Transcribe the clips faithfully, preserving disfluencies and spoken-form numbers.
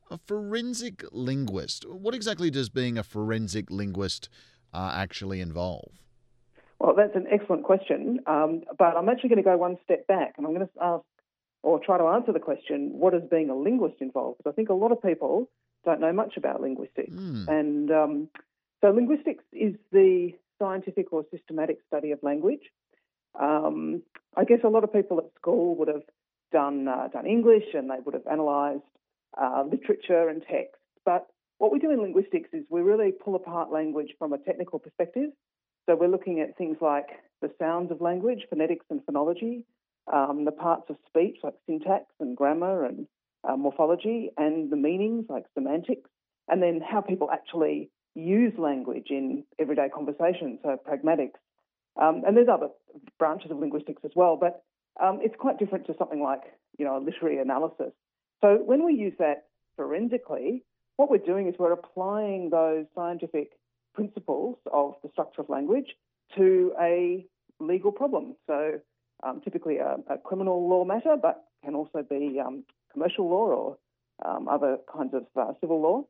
A forensic linguist. What exactly does being a forensic linguist uh, actually involve? Well, that's an excellent question, um, but I'm actually going to go one step back and I'm going to ask or try to answer the question, what does being a linguist involve? Because I think a lot of people don't know much about linguistics. Hmm. And um, so linguistics is the scientific or systematic study of language. Um, I guess a lot of people at school would have done, uh, done English and they would have analysed uh, literature and text. But what we do in linguistics is we really pull apart language from a technical perspective. So we're looking at things like the sounds of language, phonetics and phonology, um, the parts of speech like syntax and grammar and uh, morphology, and the meanings like semantics, and then how people actually use language in everyday conversation, so pragmatics. Um, and there's other branches of linguistics as well, but um, it's quite different to something like, you know, a literary analysis. So when we use that forensically, what we're doing is we're applying those scientific principles of the structure of language to a legal problem. So um, typically a, a criminal law matter, but can also be um, commercial law or um, other kinds of uh, civil law.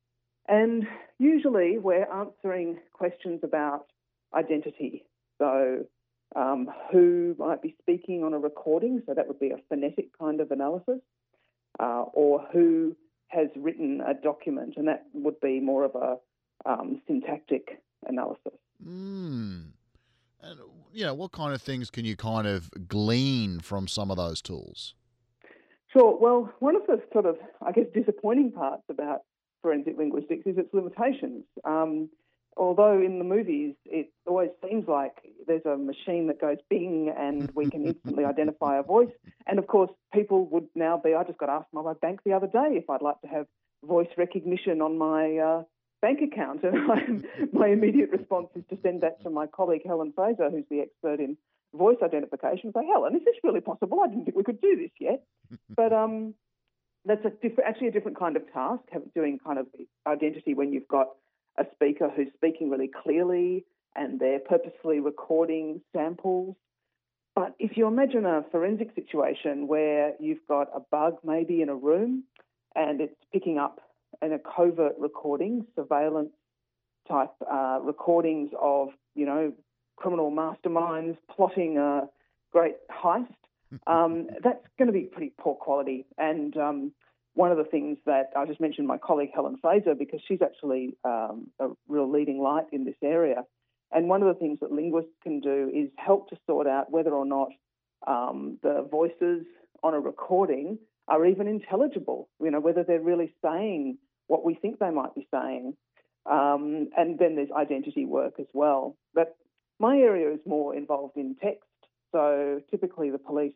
And usually we're answering questions about identity. So um, who might be speaking on a recording, so that would be a phonetic kind of analysis, uh, or who has written a document, and that would be more of a um, syntactic analysis. Hmm. And, you know, what kind of things can you kind of glean from some of those tools? Sure. Well, one of the sort of, I guess, disappointing parts about forensic linguistics is its limitations. Um, although in the movies it always seems like there's a machine that goes bing and we can instantly identify a voice. And of course, people would now be, I just got asked by my bank the other day if I'd like to have voice recognition on my uh, bank account. And I, my immediate response is to send that to my colleague Helen Fraser, who's the expert in voice identification, and say, Helen, is this really possible? I didn't think we could do this yet. But um, that's a diff- actually a different kind of task, have, doing kind of identity when you've got a speaker who's speaking really clearly and they're purposefully recording samples. But if you imagine a forensic situation where you've got a bug maybe in a room and it's picking up in a covert recording, surveillance type uh, recordings of, you know, criminal masterminds plotting a great heist, um, that's going to be pretty poor quality. And um, one of the things that I just mentioned my colleague Helen Fraser, because she's actually um, a real leading light in this area. And one of the things that linguists can do is help to sort out whether or not um, the voices on a recording are even intelligible, you know, whether they're really saying what we think they might be saying. Um, and then there's identity work as well. But my area is more involved in text. So typically the police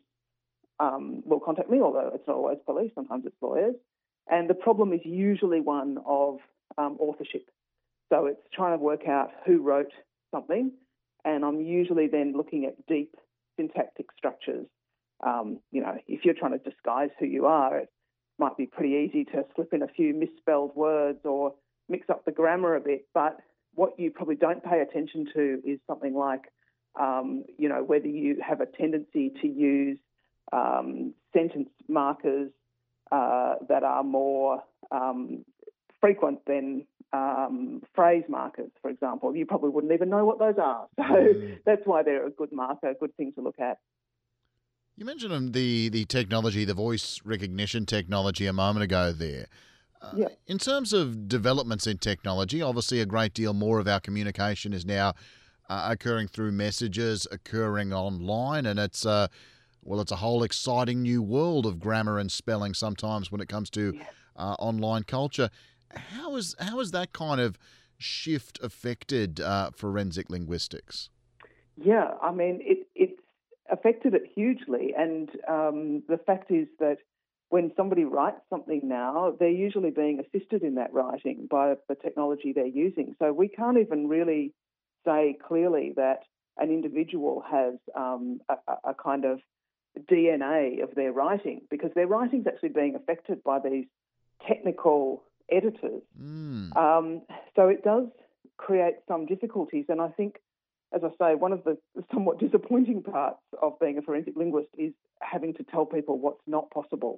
um, will contact me, although it's not always police, sometimes it's lawyers. And the problem is usually one of um, authorship. So it's trying to work out who wrote something, and I'm usually then looking at deep syntactic structures. Um, you know, if you're trying to disguise who you are, it might be pretty easy to slip in a few misspelled words or mix up the grammar a bit. But what you probably don't pay attention to is something like, um, you know, whether you have a tendency to use um, sentence markers uh, that are more um, frequent than um, phrase markers, for example. You probably wouldn't even know what those are. So Mm. that's why they're a good marker, a good thing to look at. You mentioned um, the the technology, the voice recognition technology a moment ago there. Uh, Yeah. in terms of developments in technology, obviously a great deal more of our communication is now uh, occurring through messages, occurring online, and it's uh, well, it's a whole exciting new world of grammar and spelling sometimes when it comes to Yeah. uh, online culture. How is how has that kind of shift affected uh, forensic linguistics? Yeah, I mean, it, it's affected it hugely. And um, the fact is that when somebody writes something now, they're usually being assisted in that writing by the technology they're using. So we can't even really say clearly that an individual has um, a, a a kind of D N A of their writing, because their writing's actually being affected by these technical editors. Mm. Um, so it does create some difficulties. And I think, as I say, one of the somewhat disappointing parts of being a forensic linguist is having to tell people what's not possible.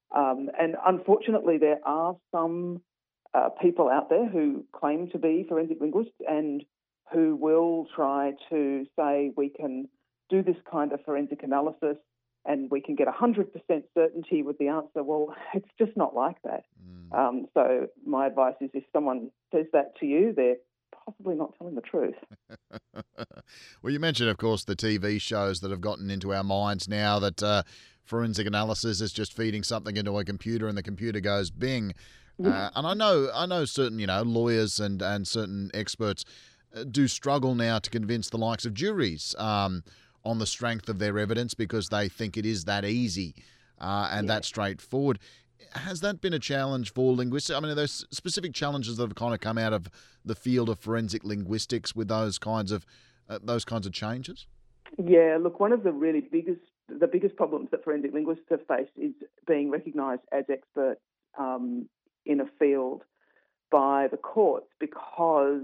Um, and unfortunately, there are some uh, people out there who claim to be forensic linguists and who will try to say we can do this kind of forensic analysis and we can get one hundred percent certainty with the answer. Well, it's just not like that. Mm. Um, so my advice is if someone says that to you, they're possibly not telling the truth. Well, you mentioned, of course, the T V shows that have gotten into our minds now that uh, forensic analysis is just feeding something into a computer and the computer goes bing. Yeah. Uh, and I know, I know certain, you know, lawyers and, and certain experts uh, do struggle now to convince the likes of juries um, on the strength of their evidence because they think it is that easy uh, and yeah. that straightforward. Has that been a challenge for linguists? I mean, are there specific challenges that have kind of come out of the field of forensic linguistics with those kinds of uh, those kinds of changes? Yeah, look, one of the really biggest the biggest problems that forensic linguists have faced is being recognised as experts um, in a field by the courts, because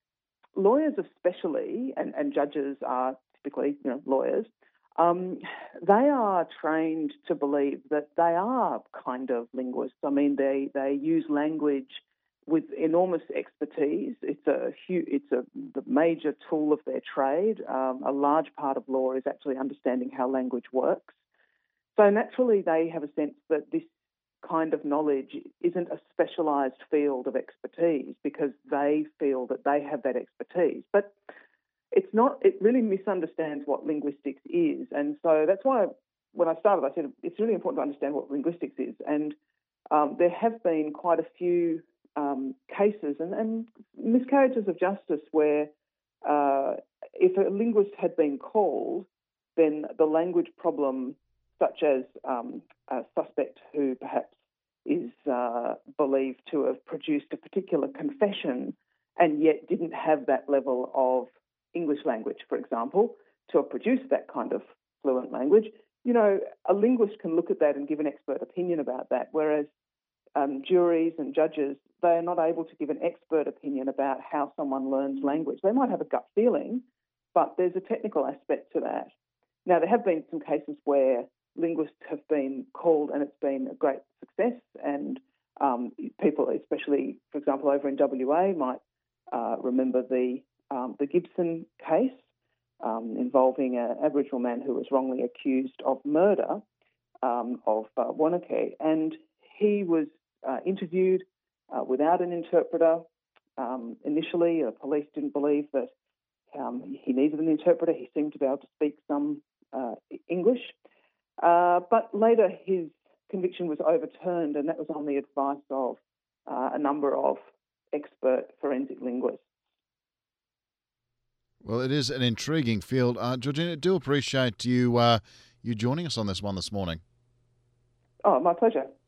lawyers especially, and, and judges are typically, you know, lawyers, um, they are trained to believe that they are kind of linguists. I mean, they, they use language with enormous expertise. It's a huge, it's a the major tool of their trade. Um, a large part of law is actually understanding how language works. So naturally, they have a sense that this kind of knowledge isn't a specialised field of expertise because they feel that they have that expertise. But it's not, it really misunderstands what linguistics is. And so that's why when I started, I said it's really important to understand what linguistics is. And um, there have been quite a few um, cases and, and miscarriages of justice where uh, if a linguist had been called, then the language problem, such as um, a suspect who perhaps is uh, believed to have produced a particular confession and yet didn't have that level of English language, for example, to have produced that kind of fluent language, you know, a linguist can look at that and give an expert opinion about that, whereas um, juries and judges, they are not able to give an expert opinion about how someone learns language. They might have a gut feeling, but there's a technical aspect to that. Now, there have been some cases where linguists have been called and it's been a great success, and um, people, especially, for example, over in W A, might uh, remember the Um, the Gibson case um, involving an Aboriginal man who was wrongly accused of murder um, of uh, Wanaka, and he was uh, interviewed uh, without an interpreter. Um, initially, the police didn't believe that um, he needed an interpreter. He seemed to be able to speak some uh, English, uh, but later his conviction was overturned, and that was on the advice of uh, a number of expert forensic linguists. Well, it is an intriguing field. Uh, Georgina, do appreciate you uh, you joining us on this one this morning. Oh, my pleasure.